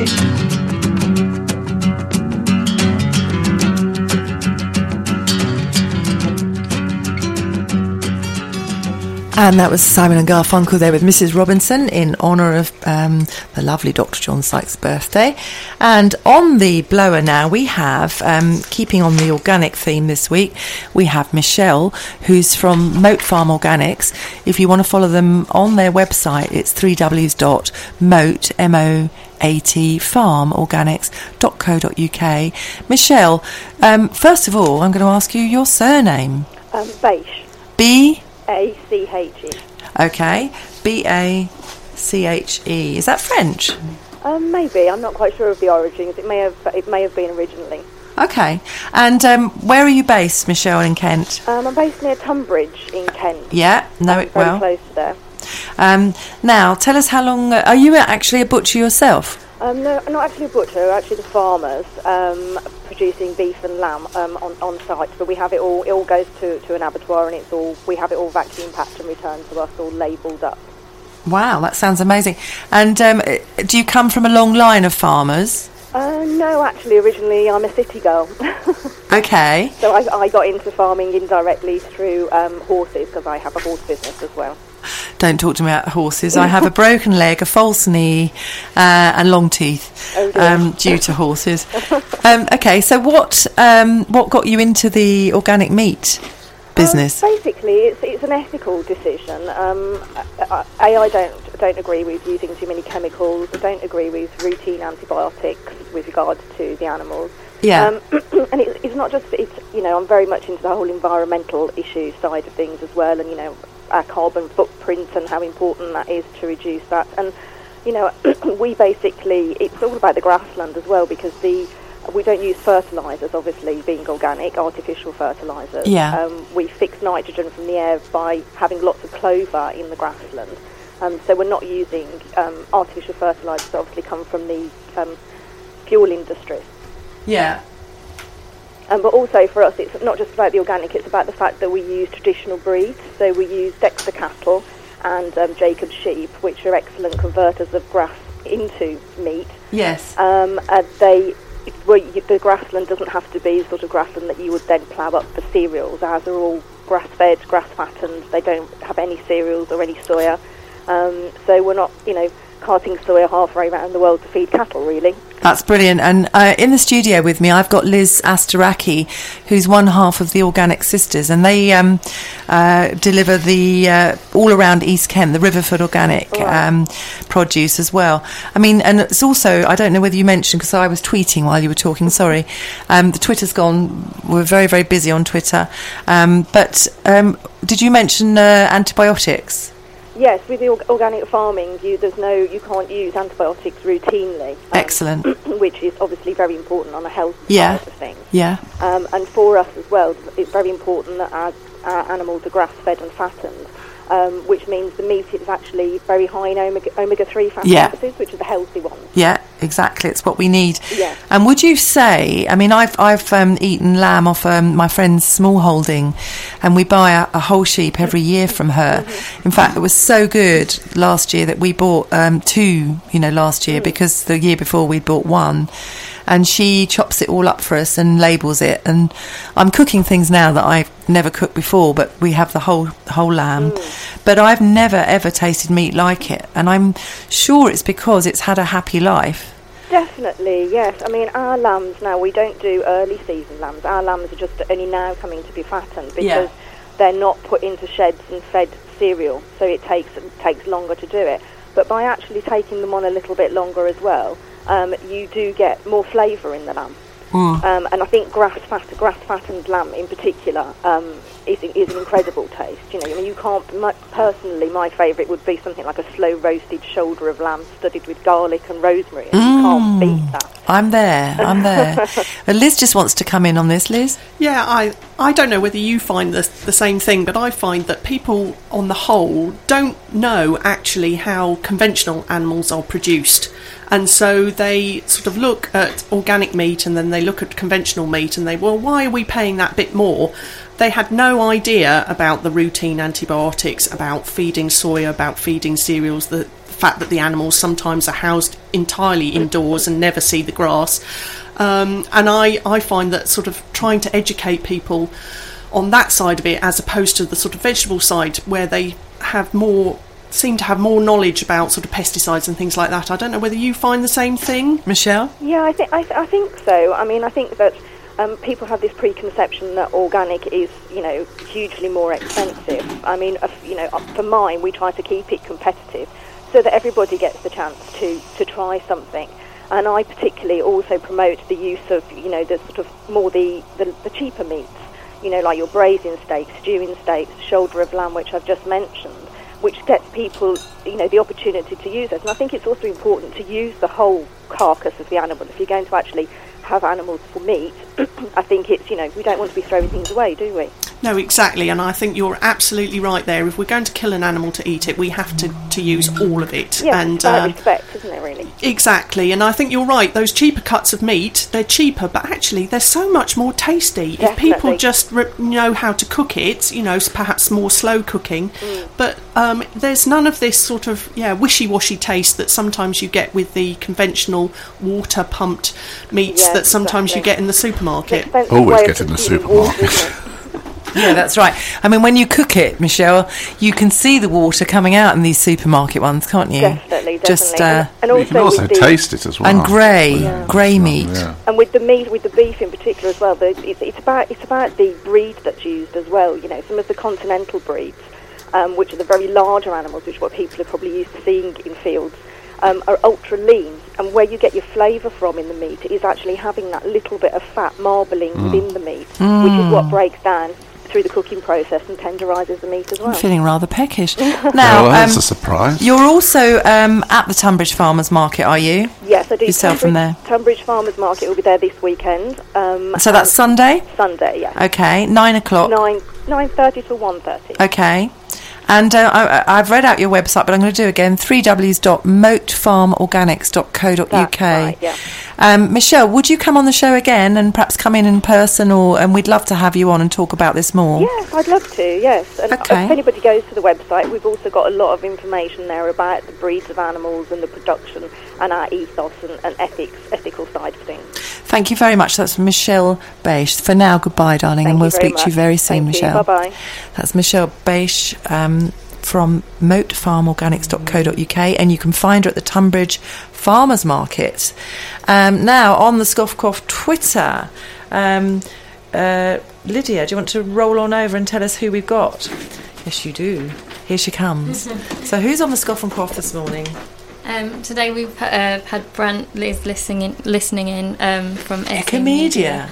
And that was Simon and Garfunkel there with Mrs. Robinson in honour of the lovely Dr. John Sykes' birthday. And on the blower now, we have, keeping on the organic theme this week, we have Michelle, who's from Moat Farm Organics. If you want to follow them on their website, it's www.moat, M-O-A-T, farmorganics.co.uk. Michelle, first of all, I'm going to ask you your surname.
Baiche.
B...
A-C-H-E.
Okay, B-A-C-H-E. Is that French?
Maybe. I'm not quite sure of the origins. It may have been originally.
Okay, and where are you based, Michelle, in Kent?
I'm based near Tunbridge in Kent.
Yeah, know it well.
Very close to there.
Now, tell us how long. Are you actually a butcher yourself?
No, not actually a butcher. Actually, the farmers producing beef and lamb on site. But we have it all. It all goes to an abattoir, and we have it all vacuum packed and returned to us, all labelled up.
Wow, that sounds amazing. And do you come from a long line of farmers?
No, actually, originally I'm a city girl.
Okay.
So I got into farming indirectly through horses, because I have a horse business as well.
Don't talk to me about horses. I have a broken leg, a false knee, and long teeth due to horses. Okay, so what got you into the organic meat business?
Basically, it's an ethical decision. I don't agree with using too many chemicals. I don't agree with routine antibiotics with regards to the animals.
Yeah.
And it's not just, I'm very much into the whole environmental issue side of things as well, and, our carbon footprint and how important that is to reduce that. And, we basically, it's all about the grassland as well, because we don't use fertilisers, obviously, being organic, artificial fertilisers.
Yeah.
We fix nitrogen from the air by having lots of clover in the grassland. So we're not using artificial fertilisers that obviously come from the fuel industry.
Yeah.
But also for us, it's not just about the organic, it's about the fact that we use traditional breeds. So we use Dexter cattle and Jacob sheep, which are excellent converters of grass into meat.
Yes.
The grassland doesn't have to be the sort of grassland that you would then plough up for cereals. Ours are all grass-fed, grass-fattened. They don't have any cereals or any soya. So we're not, carting soya halfway around the world to feed cattle, really.
That's brilliant. And in the studio with me, I've got Liz Astaraki, who's one half of the Organic Sisters, and they deliver the all around East Kent, the Riverford Organic produce as well. I mean, and it's also, I don't know whether you mentioned, because I was tweeting while you were talking, sorry, the Twitter's gone, we're very, very busy on Twitter, but did you mention antibiotics?
Yes, with the organic farming, you can't use antibiotics routinely.
Excellent.
Which is obviously very important on the health side of things.
Yeah.
And for us as well, it's very important that our animals are grass-fed and fattened, which means the meat is actually very high in omega-3 fatty acids, which are the healthy ones.
Yeah, exactly. It's what we need.
Yeah.
And would you say, I mean, I've eaten lamb off my friend's small holding, and we buy a whole sheep every year from her. Mm-hmm. In fact, it was so good last year that we bought two, last year, because the year before we bought one. and she chops it all up for us and labels it. And I'm cooking things now that I've never cooked before, but we have the whole lamb. But I've never ever tasted meat like it, and I'm sure it's because it's had a happy life.
Definitely, yes. I mean, our lambs now, we don't do early season lambs. Our lambs are just only now coming to be fattened because they're not put into sheds and fed cereal, so it takes longer to do it. But by actually taking them on a little bit longer as well, you do get more flavour in the lamb. And I think grass-fattened lamb in particular is an incredible taste. You know, I mean, you can't. Personally, my favourite would be something like a slow-roasted shoulder of lamb studded with garlic and rosemary, and you can't beat that.
I'm there. Liz just wants to come in on this, Liz.
Yeah, I don't know whether you find the same thing, but I find that people on the whole don't know actually how conventional animals are produced. And so they sort of look at organic meat and then they look at conventional meat and well, why are we paying that bit more? They had no idea about the routine antibiotics, about feeding soya, about feeding cereals, the fact that the animals sometimes are housed entirely indoors and never see the grass. And I find that sort of trying to educate people on that side of it as opposed to the sort of vegetable side where they seem to have more knowledge about sort of pesticides and things like that. I don't know whether you find the same thing, Michelle?
Yeah, I think so. I mean, I think that people have this preconception that organic is, you know, hugely more expensive. I mean, you know, for mine, we try to keep it competitive so that everybody gets the chance to try something. And I particularly also promote the use of, you know, the sort of more the cheaper meats, you know, like your braising steaks, stewing steaks, shoulder of lamb, which I've just mentioned, which gets people, you know, the opportunity to use it. And I think it's also important to use the whole carcass of the animal. If you're going to actually have animals for meat, I think it's, you know, we don't want to be throwing things away, do we?
No, exactly, and I think you're absolutely right there. If we're going to kill an animal to eat it, we have to use all of it.
Yeah,
and
it's about respect, isn't it, really?
Exactly, and I think you're right. Those cheaper cuts of meat, they're cheaper, but actually they're so much more tasty.
Definitely.
If people just know how to cook it, you know, perhaps more slow cooking, but there's none of this sort of, wishy-washy taste that sometimes you get with the conventional water-pumped meats that sometimes you get in the supermarket.
Always get in the supermarket.
Yeah, that's right. I mean, when you cook it, Michelle, you can see the water coming out in these supermarket ones, can't you?
Definitely.
Just,
and also
you can also taste it as well.
And grey meat.
Yeah.
And with the meat, with the beef in particular as well, it's about the breed that's used as well. You know, some of the continental breeds, which are the very larger animals, which is what people are probably used to seeing in fields, are ultra lean. And where you get your flavour from in the meat is actually having that little bit of fat marbling within the meat, which is what breaks down through the cooking process and tenderises the meat as well.
I'm feeling rather peckish. Now,
well, that's a surprise.
You're also at the Tunbridge Farmers Market, are you?
Yes, I do.
You sell from there?
Tunbridge Farmers Market will be there this weekend.
So that's Sunday?
Sunday, yes.
Okay, 9 o'clock.
9:30 to 1:30.
Okay. And I've read out your website, but I'm going to do it again, www.moatfarmorganics.co.uk.
That's right, yeah.
Michelle, would you come on the show again and perhaps come in person, and we'd love to have you on and talk about this more?
Yes, I'd love to, yes. And if anybody goes to the website, we've also got a lot of information there about the breeds of animals and the production and our ethos and ethical side of things.
Thank you very much. That's Michelle Baish. For now, goodbye, darling, and we'll speak to you very soon, Michelle.
Bye-bye.
That's Michelle Baish from moatfarmorganics.co.uk, and you can find her at the Tunbridge Farmers Market. Now, on the Scoff Quaff Twitter, Lydia, do you want to roll on over and tell us who we've got? Yes, you do. Here she comes. So who's on the Scoff and Quaff this morning?
Today we've had Brant Liz listening in from
Ecomedia.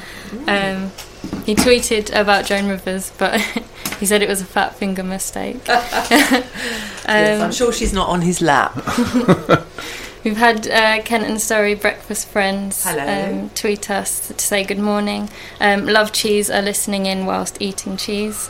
He tweeted about Joan Rivers, but he said it was a fat finger mistake.
Yes, I'm sure she's not on his lap.
We've had Kent and Surrey breakfast friends tweet us to say good morning. Love Cheese are listening in whilst eating cheese.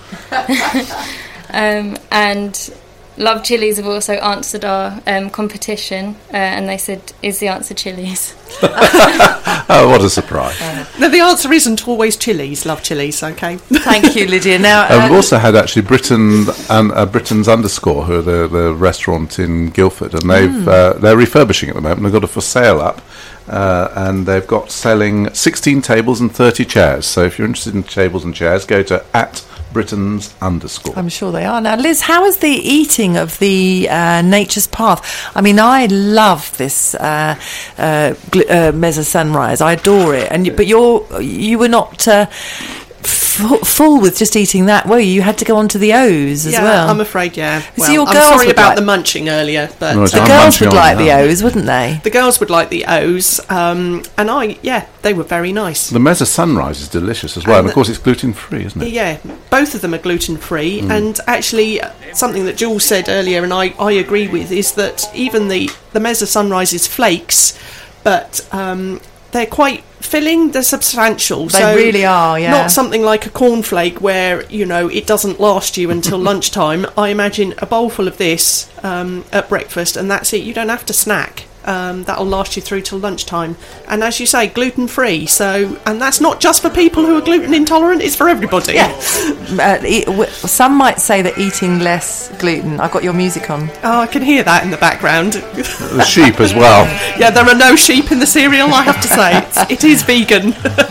And Love Chilies have also answered our competition, and they said, is the answer chilies?
Oh, what a surprise.
No, the answer isn't always chilies. Love chilies, okay.
Thank you, Lydia. Now,
we've also had actually Britain's Underscore, who are the restaurant in Guildford, and they're refurbishing at the moment. They've got a for sale up, and they've got selling 16 tables and 30 chairs. So if you're interested in tables and chairs, go to @Britain's Underscore.
I'm sure they are. Now, Liz, how is the eating of the Nature's Path? I mean, I love this Mezza Sunrise. I adore it. But you were not full with just eating that, were you? You had to go on to the O's as well.
Yeah, I'm afraid, yeah.
So
well,
your
I'm
girls
sorry
would
about the munching earlier, but
the girls would like the O's, wouldn't they?
The girls would like the O's, and they were very nice.
The Mezza Sunrise is delicious as well, and of course it's gluten-free, isn't it?
Yeah, both of them are gluten-free, and actually something that Jules said earlier, and I agree with, is that even the Mezza Sunrise is flakes, but they're quite filling, they're substantial.
They really are, yeah.
Not something like a cornflake where, it doesn't last you until lunchtime. I imagine a bowl full of this at breakfast, and that's it. You don't have to snack. That'll last you through till lunchtime. And as you say, gluten-free. And that's not just for people who are gluten intolerant, it's for everybody.
Yeah. Some might say that eating less gluten. I've got your music on.
Oh, I can hear that in the background.
The sheep as well.
Yeah, there are no sheep in the cereal, I have to say. It is vegan.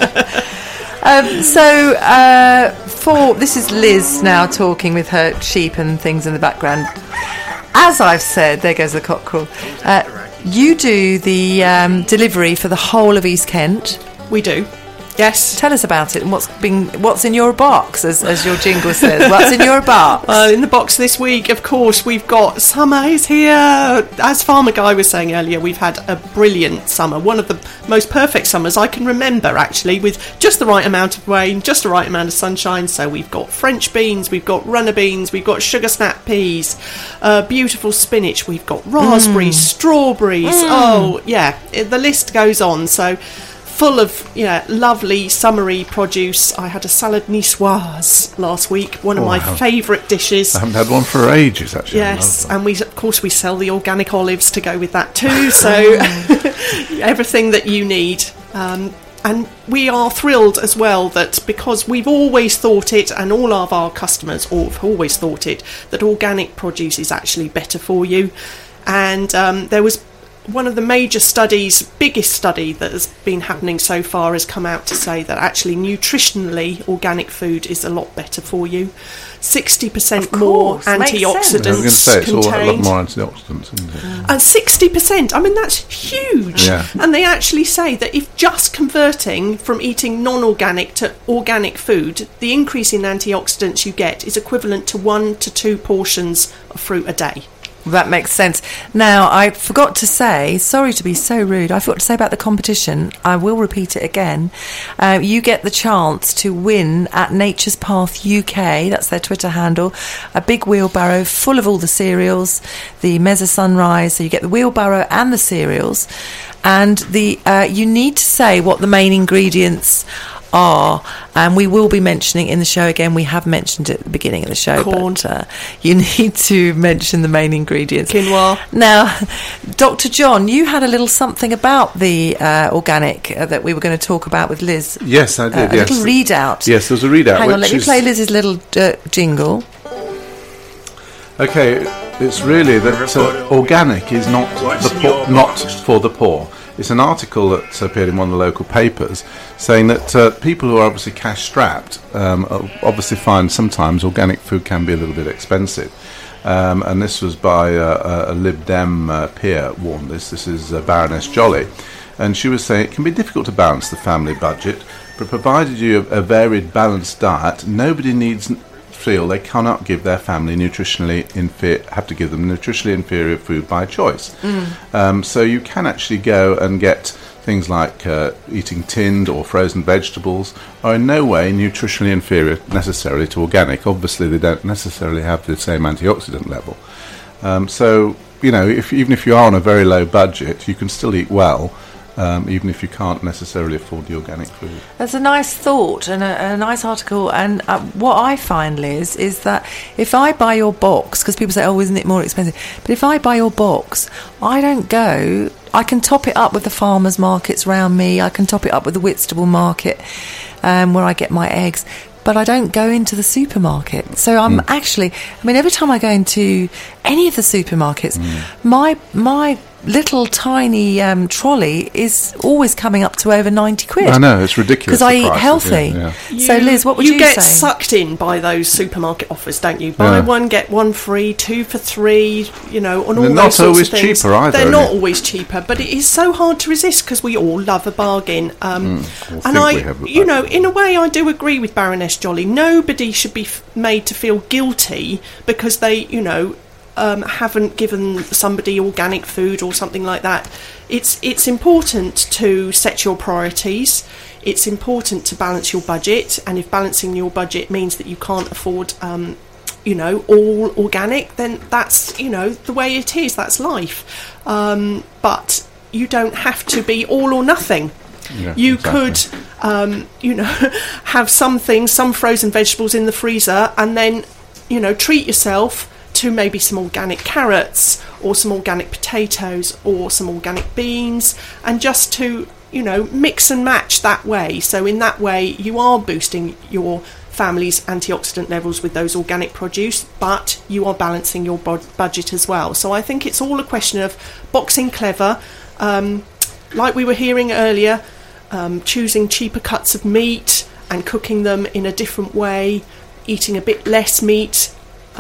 This is Liz now talking with her sheep and things in the background. As I've said, there goes the cockerel. You do the delivery for the whole of East Kent.
We do. Yes.
Tell us about it and what's in your box, as your jingle says. What's in your box?
In the box this week, of course, we've got summer is here. As Farmer Guy was saying earlier, we've had a brilliant summer. One of the most perfect summers I can remember, actually, with just the right amount of rain, just the right amount of sunshine. So we've got French beans, we've got runner beans, we've got sugar snap peas, beautiful spinach, we've got raspberries, strawberries. Oh, yeah, the list goes on. So full of lovely summery produce. I had a salad niçoise last week, one of my favourite dishes.
I haven't had one for ages, actually.
Yes, and we sell the organic olives to go with that too, so everything that you need. And we are thrilled as well that, because we've always thought it, and all of our customers have always thought it, that organic produce is actually better for you. And there was one of the major studies, biggest study that has been happening so far, has come out to say that actually nutritionally organic food is a lot better for you. 60% more antioxidants.
I was going to say it's
contained.
a lot more antioxidants, isn't it?
And 60%, I mean, that's huge.
Yeah.
And they actually say that if just converting from eating non-organic to organic food, the increase in antioxidants you get is equivalent to 1 to 2 portions of fruit a day.
That makes sense. Now, I forgot to say, sorry to be so rude, I forgot to say about the competition. I will repeat it again. You get the chance to win at Nature's Path UK, that's their Twitter handle, a big wheelbarrow full of all the cereals, the Mezza Sunrise, so you get the wheelbarrow and the cereals. And you need to say what the main ingredients are, and we will be mentioning in the show again. We have mentioned it at the beginning of the show.
Corn.
But you need to mention the main ingredients.
Quinoa.
Now, Dr. John, you had a little something about the organic that we were going to talk about with Liz.
Yes, I did.
A little readout.
Yes, there was a readout.
Hang on, let me play Liz's little jingle.
Okay, it's really that organic is not for the poor. It's an article that appeared in one of the local papers saying that people who are obviously cash-strapped obviously find sometimes organic food can be a little bit expensive. And this was by a Lib Dem peer warned this. This is Baroness Jolly. And she was saying it can be difficult to balance the family budget, but provided you have a varied, balanced diet, nobody feel they cannot give their family have to give them nutritionally inferior food by choice. So you can actually go and get things like eating tinned or frozen vegetables are in no way nutritionally inferior necessarily to organic. Obviously they don't necessarily have the same antioxidant level. So even if you are on a very low budget, you can still eat well even if you can't necessarily afford the organic food.
That's a nice thought and a nice article. And what I find, Liz, is that if I buy your box, because people say, oh, isn't it more expensive? But if I buy your box, I don't go... I can top it up with the farmers' markets around me. I can top it up with the Whitstable market where I get my eggs. But I don't go into the supermarket. So I'm actually... I mean, every time I go into any of the supermarkets, my little tiny trolley is always coming up to over 90 quid.
I know, it's ridiculous.
Because I eat healthy. So, Liz, what would you say?
You get sucked in by those supermarket offers, don't you? Buy one, get one free, 2 for 3, on all those sorts of things.
They're not always cheaper either.
They're not always cheaper, but it is so hard to resist because we all love a bargain. And in a way, I do agree with Baroness Jolly. Nobody should be made to feel guilty because they, haven't given somebody organic food or something like that. It's important to set your priorities. It's important to balance your budget, and if balancing your budget means that you can't afford all organic, then that's the way it is. That's life. But you don't have to be all or nothing.
Yeah,
you
exactly.
could have some things, some frozen vegetables in the freezer, and then treat yourself to maybe some organic carrots or some organic potatoes or some organic beans, and just to mix and match that way. So in that way you are boosting your family's antioxidant levels with those organic produce, but you are balancing your budget as well. So I think it's all a question of boxing clever, like we were hearing earlier, choosing cheaper cuts of meat and cooking them in a different way, eating a bit less meat,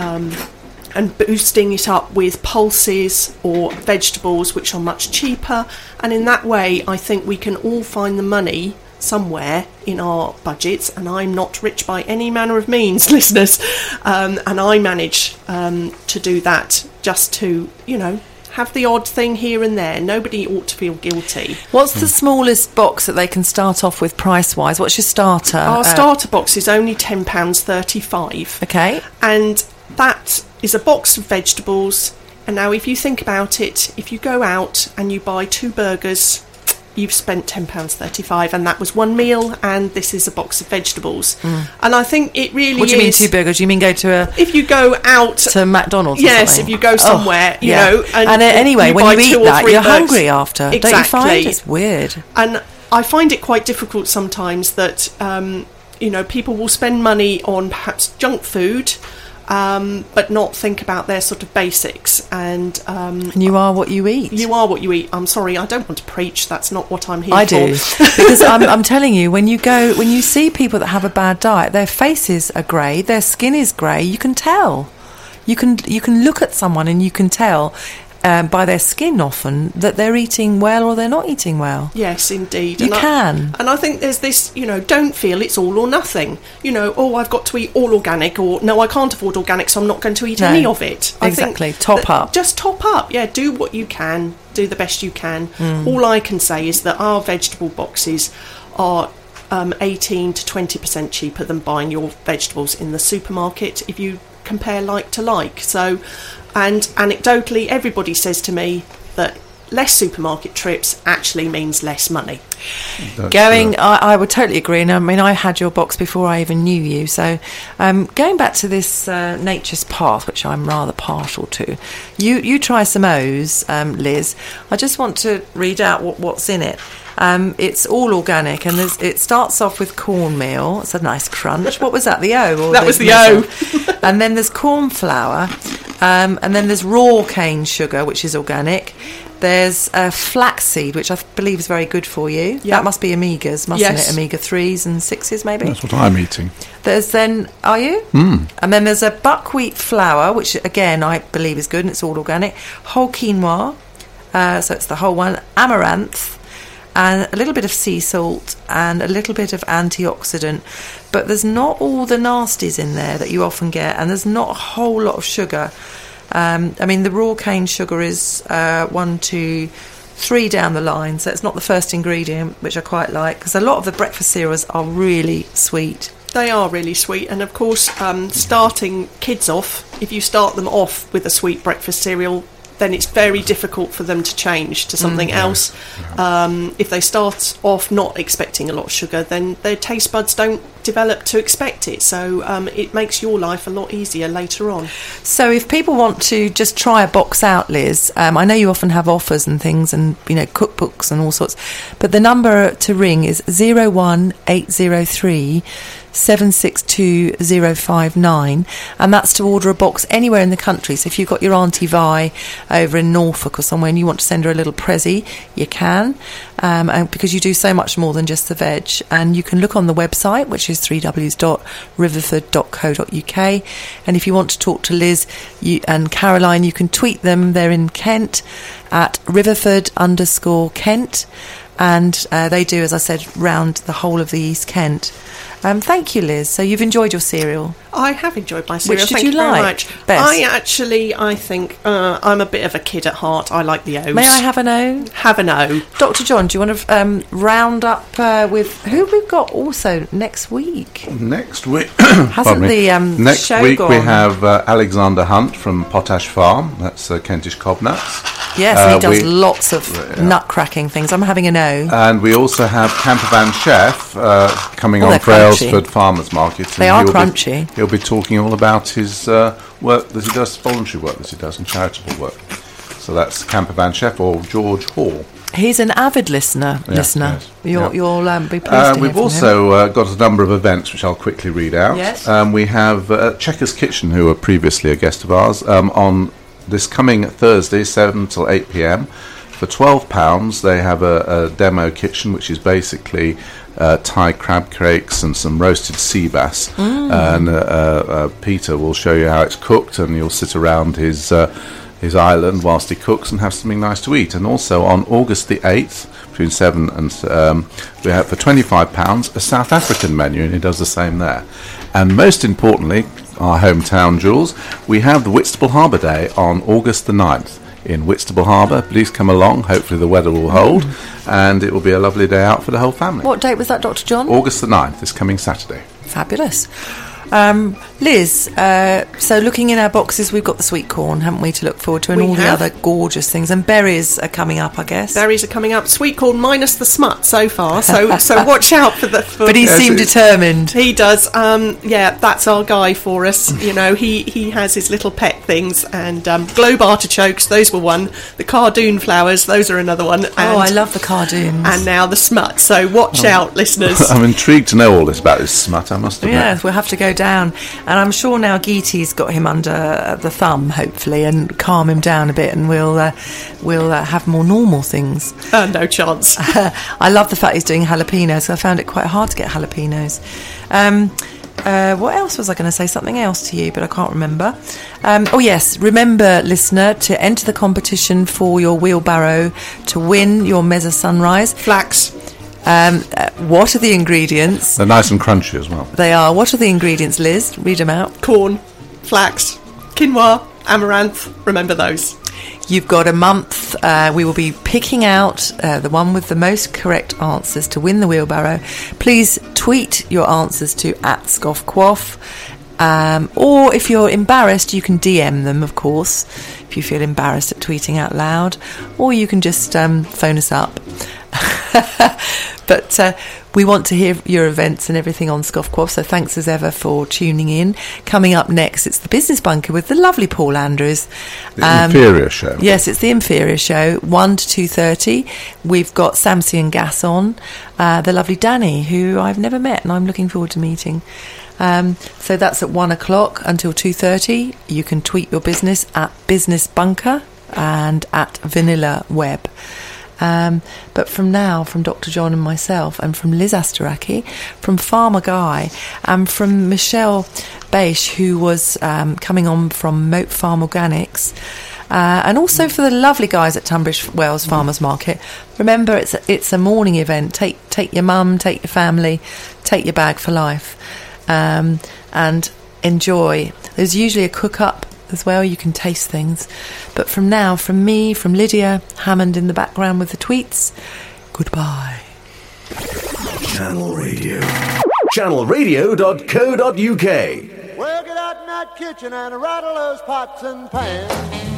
and boosting it up with pulses or vegetables which are much cheaper. And in that way I think we can all find the money somewhere in our budgets. And I'm not rich by any manner of means, listeners, and I manage to do that, just to have the odd thing here and there. Nobody ought to feel guilty.
What's the smallest box that they can start off with price-wise? What's your starter?
Our starter box is only £10.35.
Okay.
And that is a box of vegetables. And now if you think about it, if you go out and you buy 2 burgers, you've spent £10.35, and that was one meal, and this is a box of vegetables. And I think it really is...
What do you mean 2 burgers? You mean go to
if you go out...
to McDonald's or
yes,
something?
if you go somewhere,
And anyway, when you eat that, you're hungry after.
Exactly.
Don't you find? It's weird.
And I find it quite difficult sometimes that, people will spend money on perhaps junk food, but not think about their sort of basics. And
you are what you eat.
You are what you eat. I'm sorry, I don't want to preach. That's not what I'm here for.
I do. Because I'm telling you, when you see people that have a bad diet, their faces are grey, their skin is grey. You can tell. You can look at someone and you can tell by their skin often that they're eating well or they're not eating well.
Yes, indeed.
You can.
And I think there's this, don't feel it's all or nothing. I've got to eat all organic, or no, I can't afford organic, so I'm not going to eat any of it.
Exactly. Top up.
Just top up. Yeah, do what you can. Do the best you can. All I can say is that our vegetable boxes are 18 to 20% cheaper than buying your vegetables in the supermarket if you compare like to like. So, and anecdotally, everybody says to me that less supermarket trips actually means less money.
I would totally agree. And I mean, I had your box before I even knew you. So going back to this Nature's Path, which I'm rather partial to, you try some O's, Liz. I just want to read out what's in it. It's all organic, and it starts off with cornmeal. It's a nice crunch. What was that? The O?
That was the O.
And then there's corn flour, and then there's raw cane sugar, which is organic. There's flaxseed, which I believe is very good for you. Yep. That must be omegas, mustn't it? Omega 3s and 6s, maybe?
That's what I'm eating.
Are you? And then there's a buckwheat flour, which again I believe is good, and it's all organic. Whole quinoa, so it's the whole one. Amaranth, and a little bit of sea salt and a little bit of antioxidant. But there's not all the nasties in there that you often get, and there's not a whole lot of sugar. I mean, the raw cane sugar is 1, 2, 3 down the line, so it's not the first ingredient, which I quite like, because a lot of the breakfast cereals are really sweet.
They are really sweet, and of course, starting kids off, if you start them off with a sweet breakfast cereal, then it's very difficult for them to change to something else. If they start off not expecting a lot of sugar, then their taste buds don't develop to expect it. So it makes your life a lot easier later on.
So if people want to just try a box out, Liz, I know you often have offers and things and, cookbooks and all sorts, but the number to ring is 01803 762 and that's to order a box anywhere in the country. So if you've got your Auntie Vi over in Norfolk or somewhere and you want to send her a little prezi, you can, and because you do so much more than just the veg. And you can look on the website, which is www.riverford.co.uk, and if you want to talk to Liz and Caroline, you can tweet them. They're in Kent at Riverford_Kent, and they do, as I said, round the whole of the East Kent. Thank you, Liz. So you've enjoyed your cereal?
I have enjoyed my cereal.
Which did
Thank
you
you very
like
much.
best?
I think I'm a bit of a kid at heart. I like the O's.
May I have an O?
Have an O.
Dr. John, do you want to round up with who we've got also next week?
Next week,
Hasn't the
next
show
week
gone?
we have Alexander Hunt from Potash Farm. That's Kentish Cobnuts.
Yes, he does lots of nut-cracking things. I'm having an O.
And we also have Campervan Chef coming on for Aylesford Farmers Market.
They are crunchy.
He'll be talking all about his work that he does, voluntary work that he does, and charitable work. So that's Campervan Chef or George Hall.
He's an avid listener.
Yes.
You'll be pleased to hear
We've
from
also got a number of events which I'll quickly read out.
Yes.
We have Checkers Kitchen, who were previously a guest of ours, on this coming Thursday, 7 till 8 p.m. For £12, they have a demo kitchen, which is basically Thai crab cakes and some roasted sea bass. And Peter will show you how it's cooked, and you'll sit around his island whilst he cooks and have something nice to eat. And also on August the 8th, between 7 and we have for £25 a South African menu, and he does the same there. And most importantly, our hometown jewels, we have the Whitstable Harbour Day on August the 9th in Whitstable Harbour. Please come along. Hopefully the weather will hold, and it will be a lovely day out for the whole family.
What date was that, Dr. John?
August the 9th, this coming Saturday.
Fabulous. Liz, so looking in our boxes, we've got the sweet corn, haven't we, to look forward to, and all the other gorgeous things. And berries are coming up, I guess.
Berries are coming up. Sweet corn minus the smut so far. So watch out for the.
But he seemed determined.
He does. That's our guy for us. He has his little pet things, and globe artichokes. Those were one. The cardoon flowers. Those are another one. And,
I love the cardoons.
And now the smut. So watch out, listeners.
I'm intrigued to know all this about this smut, I must admit.
Yes, we'll have to go down, and I'm sure now Geety's got him under the thumb, hopefully, and calm him down a bit, and we'll have more normal things.
No chance.
I love the fact he's doing jalapenos. I found it quite hard to get jalapenos. What else was I going to say? Something else to you, but I can't remember. Oh yes, remember, listener, to enter the competition for your wheelbarrow to win your Mezza Sunrise.
Flax.
What are the ingredients?
They're nice and crunchy as well.
They are. What are the ingredients, Liz? Read them out.
Corn, flax, quinoa, amaranth. Remember those.
You've got a month. We will be picking out the one with the most correct answers to win the wheelbarrow. Please tweet your answers to @ScoffQuaff. Or if you're embarrassed, you can DM them, of course, if you feel embarrassed at tweeting out loud. Or you can just phone us up. But we want to hear your events and everything on ScoffQuaff, so thanks as ever for tuning in. Coming up next, it's the Business Bunker with the lovely Paul Andrews.
The Inferior Show.
Yes, it's the Inferior Show, 1 to 2:30. We've got Samsi and Gas on, the lovely Danny, who I've never met and I'm looking forward to meeting. So that's at 1 o'clock until 2:30. You can tweet your business at Business Bunker and at Vanilla Web. But from now, from Dr. John and myself, and from Liz Astaraki, from Farmer Guy, and from Michelle Beish, who was coming on from Moat Farm Organics, and also for the lovely guys at Tunbridge Wells Farmers Market. Remember, it's a morning event. Take your mum, take your family, take your bag for life, and enjoy. There's usually a cook-up as well, you can taste things. But from now, from me, from Lydia Hammond in the background with the tweets, goodbye.
Channel Radio. Channelradio.co.uk.
Well, get out in that kitchen and rattle those pots and pans.